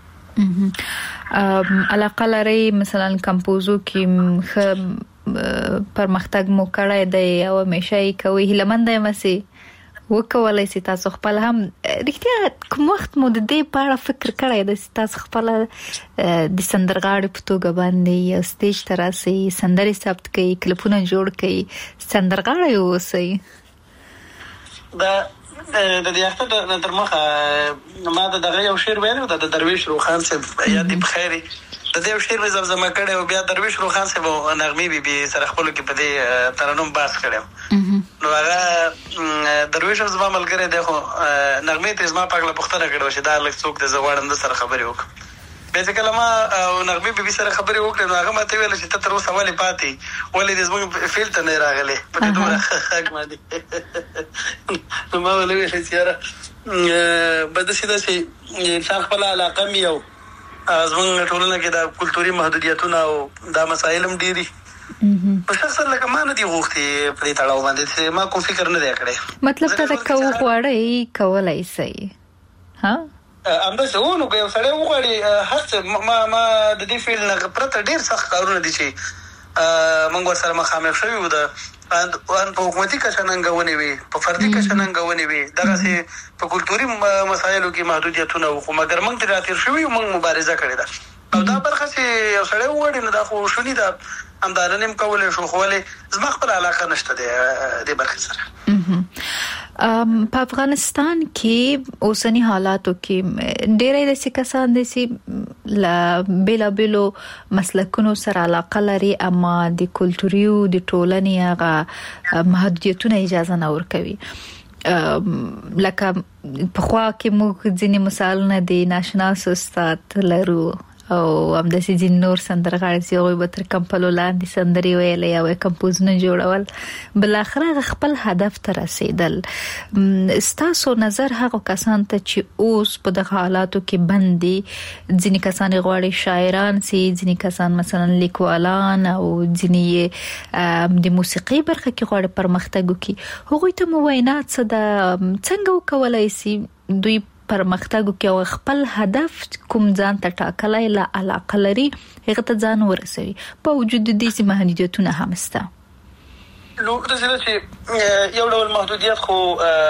علاقه لرئ مثلا کمپوزو کې ښه پرمختګ مو کړی دی او همیشه یې کوئ هیله منده یم چې وکولای شي تاسو خپل هم رښتیا کوم وخت مو د دې په اړه فکر کړی دی چې تاسو خپل د سندرغاړي په توګه باندې یو سټیج ته راسئ سندرې ثبت کړئ کلیپونه جوړ کړئ سندرغاړی اوسئ دا د دې اخته د تر مخه ما د دغه یو شعر ویلو د درویش روخان صاحب یا د بخیری د دې شعر مې زمزمه کړې او بیا درویش روخان صاحب او نغمې بي بي سره خپل کې په دې ترنم باس کړم نو هغه درویش زما ملګری دی خو نغمې ته زما پاکله پختنه کړو چې دا لږ څوک د زوړم د سره خبرې وکړم بیا چې کله ما او نغمې بیبي سره خبرې وکړې نو هغه ماته ویل چې ته تر اوسه ولې پاتې ولې دې زموږ فیلډ ته نه راغلی په دې دومره ښه غږ باندې نو ما ولې ویل چې یاره به داسې داسې انسان خپله علاقه مې او زموږ ټولنه کې دا کلتوري محدودیتونه او دا مسایل هم ډېري په شخصا لکه ما نه دي غوښتي په دې تړاو باندې چې ما کوم فکر نه دی کړی مطلب ته د کو غواړی کولای سي ها همداسې و نو که یو سړی وغواړي هر څه ما ما د دې فیلډ نه پرته ډېر سخت کارونه دي چې موږ ورسره مخامخ شوي وو د ان په حکومتي کچه ننګونې وي په فردي کچه ننګونې وي دغسې په کلتوري مسایلو کې محدودیتونه وو خو مګر موږ ترې راتېر شوي یو موږ مبارزه کړې ده او دا برخه چې یو سړی وغواړي نو دا خو شوني ده همدا نه نیم کولی شو خو ولې زما خپله علاقه نشته دی دې برخې سره په افغانستان کې اوسنی حالاتو کې ډېرې داسې کسان دي چې له بېلابېلو مسلکونو سره علاقه لري اما د کلتوري او د ټولنې هغه محدودیتونه اجازه نه ورکوي لکه پخوا کې موږ ځینې مثالونه د ناشناس استاد لرو او هم د سې نور سندرغاړي چې هغه به تر کمپلو لاندې سندري ویلې او کمپوزونه جوړول بل اخر خپل هدف ته رسیدل ستاسو نظر هغه کسان ته چې اوس په دغه حالاتو کې بندي ځینې کسان غواړي شاعران سي ځینې کسان مثلا لیکوالان او ځینې د موسیقي برخه کې غواړي پرمختګ وکړي هغوی ته مو وینا څه د څنګه وکولای سي دوی پرمختګ کوي خپل هدف کوم ځان ته ټاکلای لا علاقه لري هغه ته ځان ورسوي په وجود د دې محدودیتونه هم سته نو د څه چې یو ډول محدودیت خو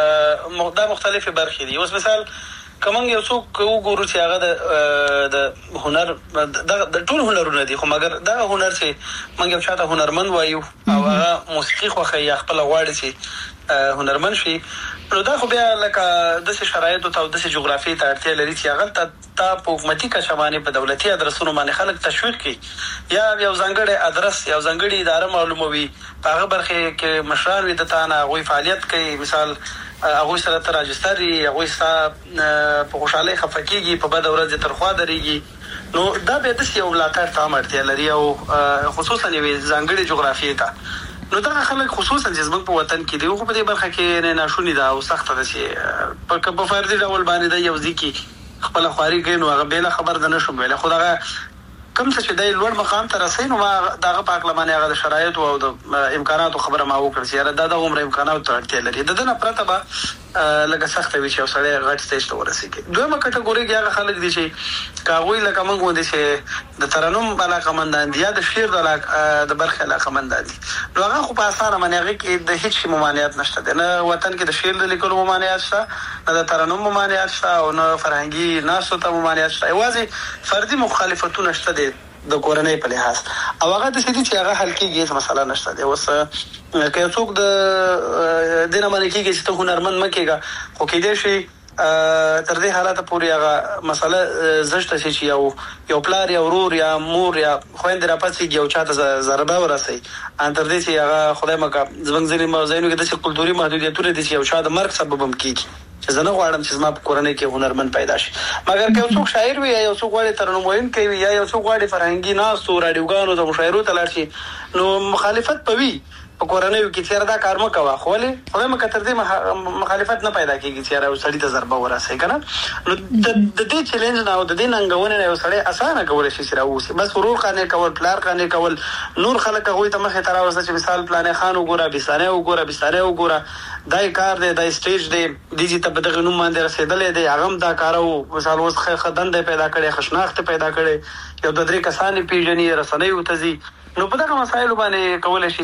دا مختلفه برخې دي اوس مثال کوم یو څوک وګورو چې هغه د د هنر د ټول هنرونه دي خو مګر دا هنر چې موږ یو چاته هنرمند وایو او هغه موسیقي خو خې خپل غواړي چې هنرمند شي نو دا خو بیا لکه د شرایطو ته او د جغرافیې ته اړتیا لري چې هغه ته په حکومتي کچه باندې په دولتي ادرسونو باندې خلک تشویق کړي یا یو ځانګړی ادرس یو ځانګړی اداره معلوموي په هغه برخه کې مشران وي د تانه هغوی فعالیت کوي مثال هغوی سره ته راجستر یي هغوی ستا په خوشحالۍ خفه کېږي په بده ورځ تر خوا درېږي نو دا بیا داسې یو ملاتړ ته هم اړتیا لري او خصوصا یوې ځانګړې جغرافیې ته نو دا خلک خصوصا چې زموږ په وطن کې دی خو په دې برخه کې نه ناشونی ده او سخته ده چې په په فردي ډول باندې د یو ځکه خپل خواري کوي نو هغه بل خبر ده نشم ویل خو دا کوم څه چې د لوړ مقام ته رسي نو ما دغه پاک لمانه هغه د شرایط او د امکاناتو خبره ما وکړه چې دا د عمر امکانات ته اړتیا لري د دنه پرته به لکه سخت وي چې سړی غټ سټیج ته ورسیږي دویمه کټګوري کې هغه خلک دي چې کاغوی لکه موږ وندي چې د ترنم علاقه مندان دي یا د شعر د علاقه د برخه علاقه مندان دي نو هغه خو په اسانه باندې هغه کې د هیڅ ممانعت نشته نه وطن کې د شعر د لیکلو ممانعت شته نه د ترنم ممانعت شته او نه فرهنګي ناسو ته ممانعت شته یوازې فردي مخالفتونه شته دي د کورنۍ په لحاظ او هغه د سړي چې هغه حل کېږي هیڅ مسله نشته دی اوس که څوک د دینه باندې کېږي چې ته هنرمند مه کېږه خو کېدای شي تر دې حالته پورې هغه مسله زشته شي چې یو یو پلار یا ورور یا مور یا خویندې راپاڅېږي او چاته ضربه ورسوي ان تر دې چې هغه خدای مکه زموږ ځینې موضوعونو کې داسې کلتوري محدودیتونه دي چې یو چا د مرګ سبب هم کېږي چې زه نه غواړم چې زما په کورنۍ کې هنرمند پیدا شي مګر که یو څوک شاعر وي یا یو څوک غواړي ترنم ویونکی وي یا یو څوک غواړي فرهنګي ناستو راډیوګانو د مشاعرو ته لاړ شي نو مخالفت به وي په کورنۍ کې چې دا کار مه کوه خو ولې خدای مکه تر دې مخالفت نه پیدا کېږي چې یاره سړي ته ضربه ورسوي که نه نو د دې چیلنج نه او د دې ننګونې نه یو سړی اسانه کولی شي چې راووسي بس ورور قانع کول پلار قانع کول نور خلک هغوی ته مخې ته راوسته چې مثال فلانې خان وګوره بستانۍ وګوره بستانۍ وګوره دا کار دی دا سټیج دی دې چې ته په دغه نوم باندې رسېدلی دی هغه هم دا کاره و مثال اوس ښه دنده پیدا کړې ښه شناخت پیدا کړې یو دوه درې کسان یې پېژني رسنیو ته ځي نو په دغه مسایلو باندې کولی شي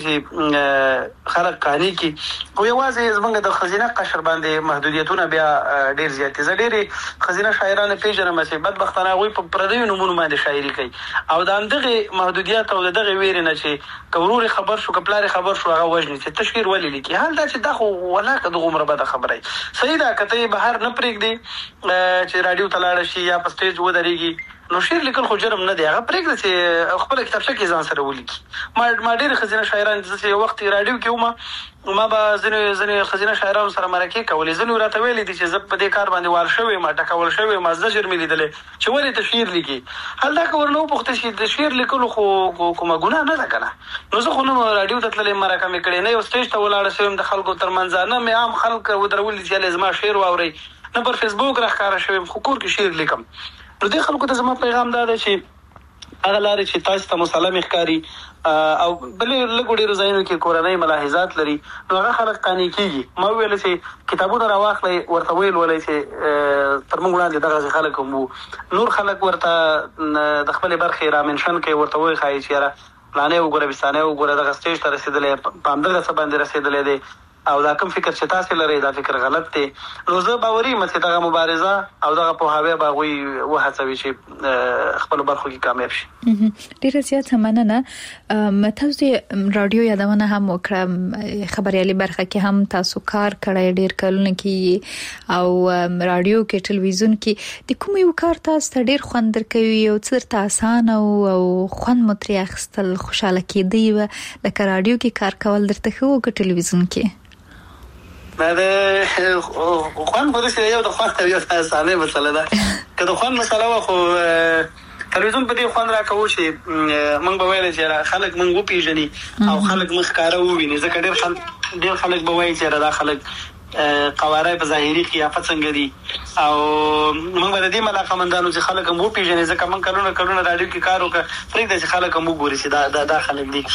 چې خلک قانع کړي خو یوازې زموږ د ښځینه قشر باندې محدودیتونه بیا ډېر زیات دي زه ډېرې ښځینه شاعرانې پېژنم چې بدبختانه هغوی په پردیو نومونو باندې شاعري کوي او د همدغې محدودیت او د دغې ویرې نه چې که ورور یې خبر شو که پلار یې خبر شو هغه وژني چې ته شعر ولې لیکي حال دا چې دا خو ولاکه دغه عمره بده خبره وي صحیح ده که ته یې بهر نه پرېږدي چې راډیو ته لاړه شي یا په سټیج ودرېږي نو شعر لیکل خو جرم نه دی هغه پرېږده چې خپله کتابچه کې ځان سره ولیکي ما ما ډېرې ښځینه شاعران چې یو وخت راډیو کې کوم ما به ځینې ځینې ښځینه شاعرانو سره مرکې کولې. ځینې راته ویلي دي چې زه په دې کار باندې وار شوی یم، ټکول شوی یم، زجر مې لیدلی چې ولې ته شعر لیکي. هلته که ورنه وپوښتې چې د شعر لیکلو خو کومه ګناه نه ده که نه. نو زه خو نه راډیو ته تللی مرکه مې کړې، نه یو سټیج ته ولاړه شوی یم د خلکو تر منځ، نه مې عام خلک ودرولي چې هلې زما شعر واورئ، نه پر فیسبوک راښکاره شوی یم، خو کور کې شعر لیکم. نو دې خلکو ته زما پیغام دا دی چې هغه لارې چې تاسو ته مسلم ښکاري او بلې لږو ډېرو ځایونو کې کورنۍ ملاحظات لري، نو هغه خلک قانع کېږي. ما وویل چې کتابونه راواخلئ، ورته ویل ولئ چې تر موږ وړاندې دغسې خلک هم وو. نور خلک ورته د خپلې برخې را منشن کوي، ورته وایي ښایي چې یاره فلانی وګوره، بستانی وګوره، دغه سټیج ته رسېدلی، په همدغه څه باندې رسېدلی دی، او دا کوم فکر چې تاسې لرئ دا فکر غلط دی. نو زه باوري یم چې دغه مبارزه او دغه پوهاوی به هغوی وهڅوي چې خپلو برخو کې کامیاب شي. ډېره زیاته مننه. تاسو د راډیو یادونه هم وکړه، خبریالي برخه کې هم تاسو کار کړی ډېر کلونه کې، او راډیو کې ټلویزیون کې د کوم یو کار تاسو ته ډېر خوند درکوي او څه درته اسانه او خوند مو ترې اخیستل، خوشحاله کېدی وه، لکه راډیو کې کار کول درته ښه و که ټلویزیون کې؟ دا د خوند خو داسې یو د خوند یو د اسانۍ مسله ده. که د خوند مسله وه خو تلویزیون په دې خوند راکوو چې موږ به ویلی چې خلک موږ وپېژني او خلک موږ ښکاره وویني، ځکه ډېر خلک ډېر خلک به وایي چې دا خلک قواره په ظاهري قیافت څنګه دي، او موږ به د دې علاقمندانو چې خلک هم وپېژني، ځکه موږ کلونه کلونه راډیو کې کار وکړه، پرېږده چې خلک هم وګوري چې دا دا خلک دي.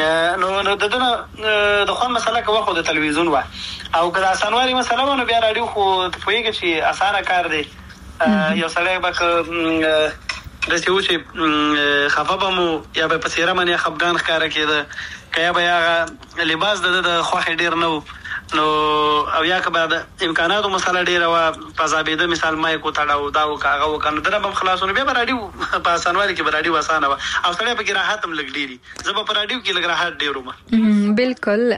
نو د دونه د خوند مسله که وه خو د تلویزیون وه، او که د اسانوالي مسله وه نو بیا راډیو خو ته پوهېږې چې اسانه کار دی. یو سړی به که داسې و چې خفه به مو یا به په څېره باندې خفګان ښکاره کېده، که یا به هغه لباس د ده د خوښې ډېر نه و، نو او یا که به د امکاناتو مسله ډېره وه، په عذابېده مثال مایک وتړه دا وکړه هغه وکړه، نو دنه به هم خلاص و. نو بیا به راډیو په اسانوالي کې به راډیو اسانه وه، او سړی پکې راحت هم لږ ډېر وي. زه به په راډیو کې لږ راحت ډېر وم. بالکل.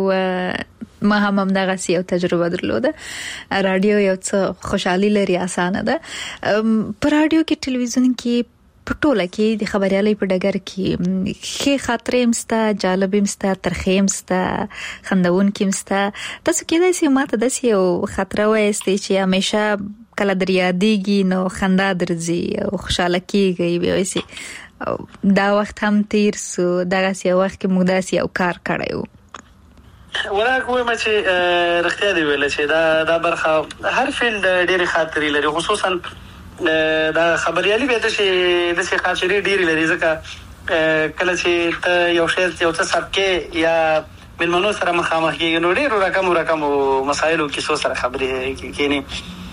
او ما هم همدغسې یو تجربه درلوده. راډیو یو څه خوشحالي لري، اسانه ده. په راډیو کې ټلویزیون کې په ټوله کې د خبریالۍ په ډګر کې ښې خاطرې هم شته، جالبې هم شته، ترخې هم شته، خندونکې هم شته. تاسو کېدای شي ماته داسې یو خاطره وایستئ چې همیشه کله در یادېږي نو خندا درځي او خوشحاله کېږئ، بیا وایسي دا وخت هم تیر سو، دغسې یو وخت کې موږ داسې یو کار کړی و. ولاک وایم چې رښتیا دې ویله چې دا دا برخه هر فیلډ ډېرې خاطرې لري، خصوصا دا خبریالي بیا داسې داسې خاطرې ډېرې لري، ځکه کله چې ته یو شی یو څه ثبت کې یا مېلمنو سره مخامخ کېږي نو ډېرو رقمو رقمو مسایلو کیسو سره خبرې کېني.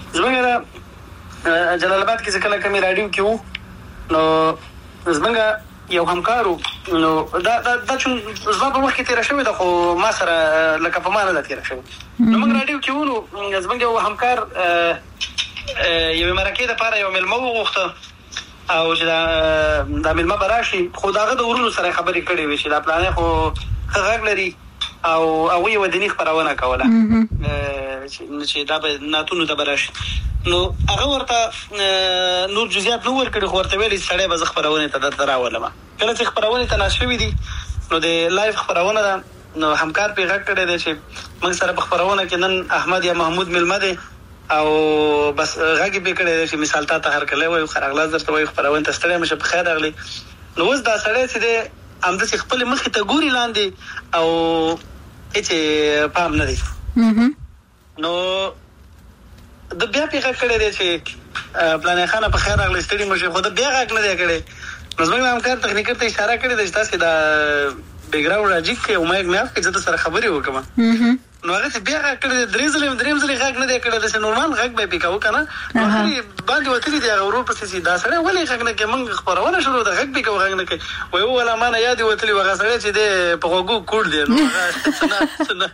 زموږ جلال آباد کې چې کله کمې راډیو کې وو نو زموږ یو همکار و، نو دا دا دا چې زما په وخت کې تېره شوې ده خو ما سره لکه په ما نه ده تېره شوې. نو موږ راډیو کې وو، نو زموږ یو همکار یوې مرکې دپاره یو مېلمه وغوښته او چې دا دا مېلمه به راشي، خو د هغه د ورونو سره خبرې کړې وې چې دا پلانی خو ښه غږ لري او هغوی یوه دیني خپرونه کوله چې دا به نعتونو ته به راشي. نو هغه ورته نور جزیات نه ورکړي، خو ورته ویلي سړی به زه خپرونې ته درته راولمه. کله چې خپرونې ته ناست شوي دي نو د لایف خپرونه ده، نو همکار پرې غږ کړی دی چې موږ سره په خپرونه کې نن احمد یا محمود مېلمه دی، او بس غږ یې پرې کړی دی چې مثال تا ته هرکلی وایو، ښه راغلاست درته وایو، خپرونې ته ستړی مشه، په خیر راغلی. نو اوس دا سړی چې دی همداسې خپلې مخې ته ګوري لاندې او هېڅ پام نه دی. نو د بیا پې غږ کړی دی چې پلانی خانه په خیر راغلی، ستړي مشئ، خو د بیا غږ نه دی کړی. نو زموږ همکار تخنیکر ته اشاره کړې ده چې تاسې دا بیکګراونډ راجیګ کړئ او مایک مې اف کړئ، زه در سره خبرې وکړم. نو هغه چې بیا غږ کړی دی، درې ځلې درېیم ځلې غږ نه دی کړی، داسې نورمال غږ به یې پې کوو که نه. نو هغه باندې وتلي دي هغه ورور پسې چې دا سړی ولې غږ نه کوي، موږ خپرونه شروع ده غږ پې کوو غږ نه کوي. وایي وویله ما نه یاد یې وتلي و، هغه سړی چې دی په غوږو کوړ دی، نو هغه څه نه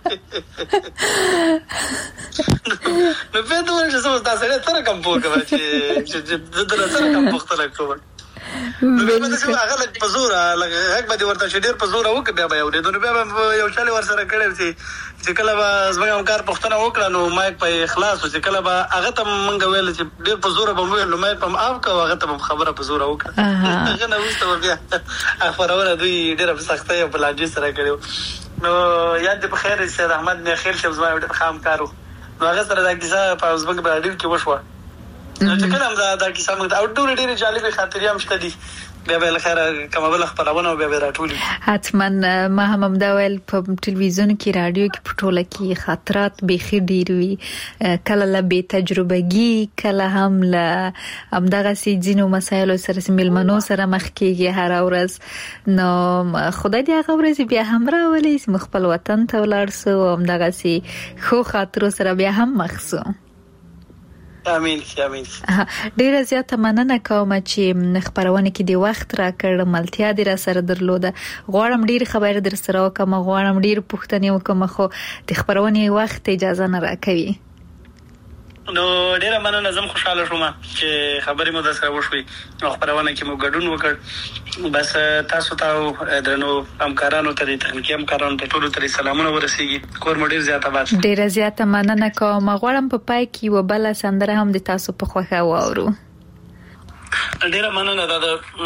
نو بیا ته وویل چې زه اوس دا سړی څه رقم پوه کوم چې زه در څه رقم پوښتنه کوم. نو بیا به داسې هغه لږ په زوره غږ به دې ورته چې ډېر په زوره وکړه بیا به یې اورېدو. نو بیا به یو چل یې ورسره کړی چې چې کله به زموږ همکار پوښتنه وکړه نو مایک به یې خلاص و، چې کله به هغه ته مونږ ویل چې ډېر په زوره به مو ویل نو مایک به م آف کړه او هغه ته به م خبره په زوره وکړه. هغه نه وروسته به بیا خپرونه دوی ډېره په سختۍ او په لانجې سره کړې وه. نو یاد په خیر سید احمد نه خیر شم زما ډېر خام کارو نو هغه سره دا کیسه په اوسبنګ په اړیو کې وشوه نو چې کله هم دا دا کیسه موږ او ډېر ډېر جالب خاطرې هم شته دي بیا به لخر کومه بل خبرونه بیا به راټولي حتما ما هم هم دا ویل په ټلویزیون کې رادیو کې پټوله کې خاطرات به خې ډیر وی کله له به تجربهګي کله هم له هم دغه سي جنو مسایلو سره ملمنو سره مخ کېږي هر ورځ نو خدای دې هغه ورځ بیا هم راولي مخبل وطن ته ولاړ سو هم دغه سي خو خاطر سره بیا هم مخسو امين امين ډیر زیاته مننه کوم چې خبرونه کې د وخت را کړ ملتیا د را سره درلوده غواړم ډیر خبر در سره وکم غواړم ډیر پوښتنې وکم خو د خبرونه وخت اجازه نه راکوي نو ډیر مننه زم خوشاله شوم چې خبرې مو د سره وشوي نو خبرونه کې مو ګډون وکړ بس تاسو ته درنو همکارانو ته د تخنیکی همکارانو ته ټول ته سلامونه ورسیږي کور مو ډیر زیاته بات ډیر زیاته مننه کوم غواړم په پای کې و بل سندره هم د تاسو په خوښه واورو ډیر مننه دا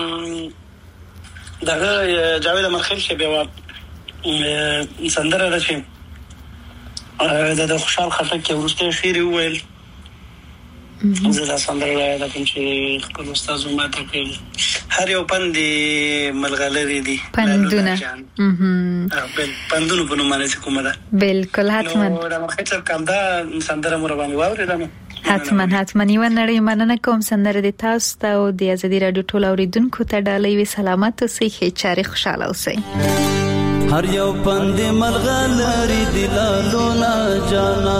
دغه جاوید مرخیل شه بیا سندره ده چې د خوشحال خټک کې ورسته شعر وویل زه دا سندره دا کوم چې خپل استاد ماته کوي هر یو پندې ملغلري دي پندونه اها بل پندونه په نوم باندې کومه ده بالکل حتما نو دا مخکې کوم دا سندره مور باندې واورېدم حتما حتما یو نړۍ مننه کوم سندره د تاسو ته او د ازادي رادیو ټول اوریدونکو ته ډالۍ وي سلامت اوسئ ښه چاري خوشاله اوسئ هر یو پندې ملغلري دلالونه جانا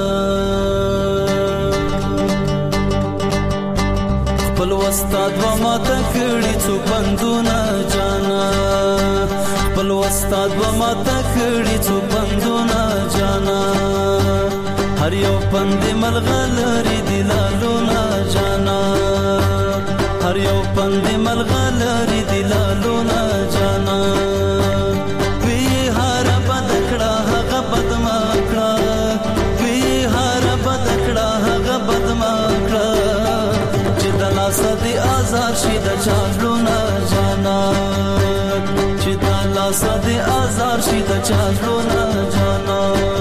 خپل استاد و ماته کړي څو پندونه جانا خپل استاد و ماته کړي څو پندونه جانا هر یو پندې ملغلري دلالونه جانا هر یو پندې ملغلري دلالونه جانا وی هر بدکړه هغه بدما کړه وی هر بدکړه هغه بدما کړه سدي آزاد شي د چالونه جانا چې تعالی سدي آزاد شي د چالونه جانا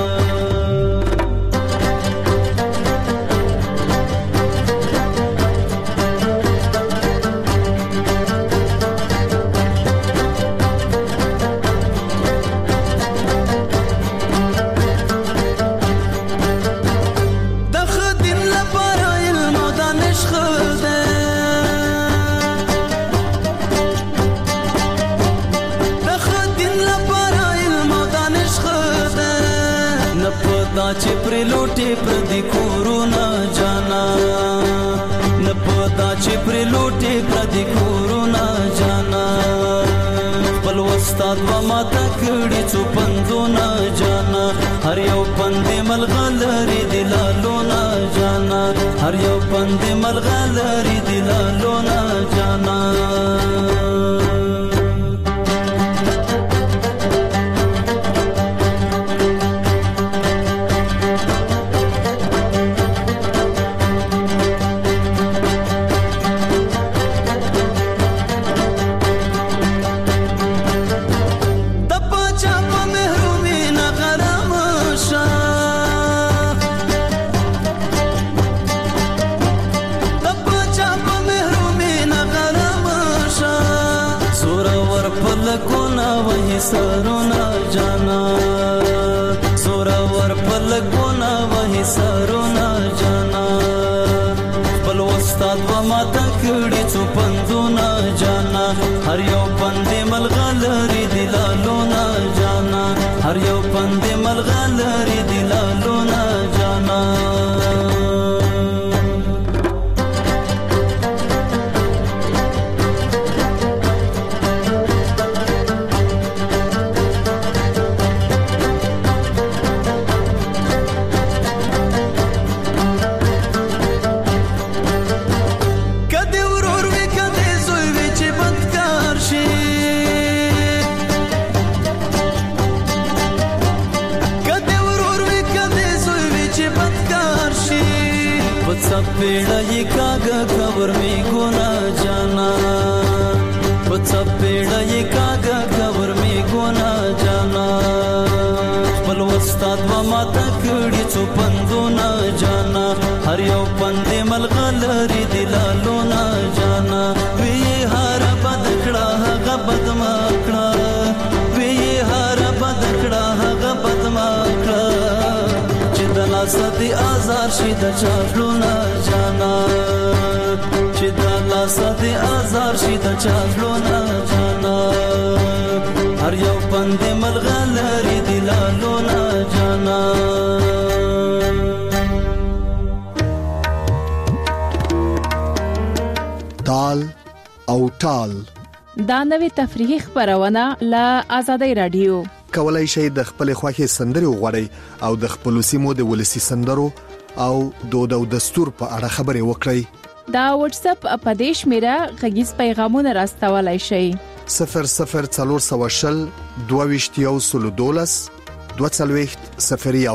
چې پر لوټي پر دې کورونا جانا نه پتا چې پر لوټي پر دې کورونا جانا خپل استاد و ماته کړي څو پندونه جانا هر یو پندې ملغلري دلالونه جانا هر یو پندې ملغلري دلالونه جانا سرونا جانا سورا ور پلګونا وਹੀ سرونا جانا بل استاد و ماته کړي څو پندونه جانا هر یو پندې ملغلري دلالونه جانا هر یو پندې ملغلري دلالونه جانا पेड़ा ये कागा खबर में गोना जाना बच्चा पेड़ा ये कागा खबर में गोना जाना استاد و ماته کړي څو پندونه جانا هر یو پند ملغلری دلالونه جانا وی هر بد کړه هغه بد ما کړه وی هر بد کړه هغه بد ما کړه چې د لاس دې آزار شي د چاړونه جانا چې د لاس دې آزار شي د چاړونه جانا هر یو پند ملغلری دلالونه جانا تال او ټال دا نوې تفریحي خبرونه له آزادۍ رادیو کولای شئ د خپل خوښي سندري وغوړئ او د خپل سیمو د ولسی سندرو او دود او دستور په اړه خبرې وکړئ. دا واتس اپ اپدیش میرا غږیز پیغامونه راستولای شئ صفر صفر څلور سوه شل دوه ویشت یو سل دولس دوه څلوېښت صفر یو.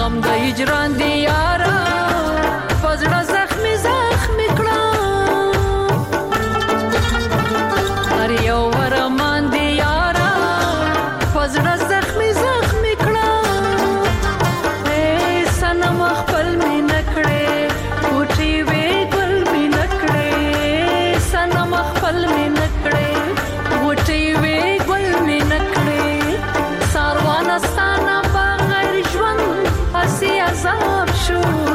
غم د هجران دی یارا پزړه زخمی زخمی کړه هر یو ورمان دی یارا پزړه زخمی زخمی کړه اے سنم خپل می نکړې کوټي وې ګل می نکړې سنم خپل می نکړې کوټي وې ګل می نکړې ساروان ستانه بغیر ژوند هسي عذاب شو